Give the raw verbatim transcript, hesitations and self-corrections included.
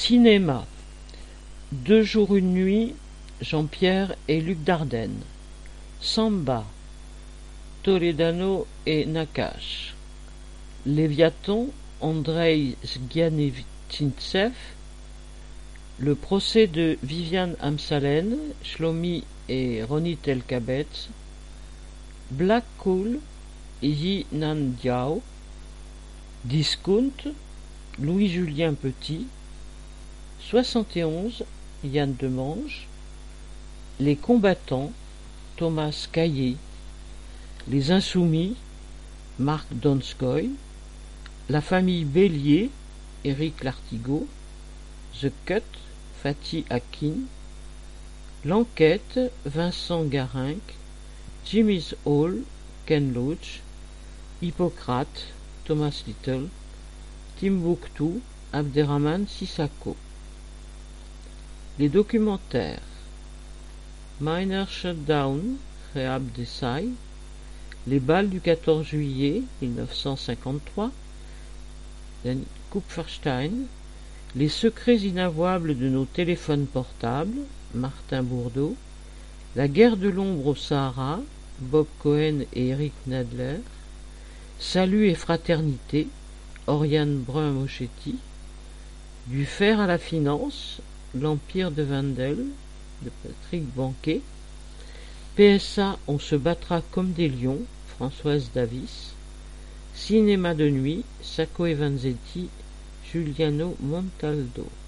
Cinéma. Deux jours une nuit, Jean-Pierre et Luc Dardenne. Samba. Toledano et Nakache. Léviathan, Andrei Zgianevtsev. Le procès de Viviane Amsalen, Shlomi et Ronit Elkabetz. Black Cool, Yi Nan Diao. Discount, Louis-Julien Petit. soixante et onze, Yann Demange. Les combattants, Thomas Caillé. Les insoumis, Marc Donskoy. La famille Bélier, Éric Lartigot. The Cut, Fatih Akin. L'enquête, Vincent Garinck. Jimmy's Hall, Ken Loach. Hippocrate, Thomas Little. Timbuktu, Abderrahman Sissako. Les documentaires. Minor Shutdown, Rehab Desai. Les balles du quatorze juillet mille neuf cent cinquante-trois. Kupferstein. Les secrets inavouables de nos téléphones portables, Martin Bourdeau. La guerre de l'ombre au Sahara, Bob Cohen et Eric Nadler. Salut et fraternité, Oriane Brun-Moschetti. Du fer à la finance, L'Empire de Wendel, de Patrick Banquet. P S A, on se battra comme des lions, Françoise Davis. Cinéma de nuit, Sacco e Vanzetti, Giuliano Montaldo.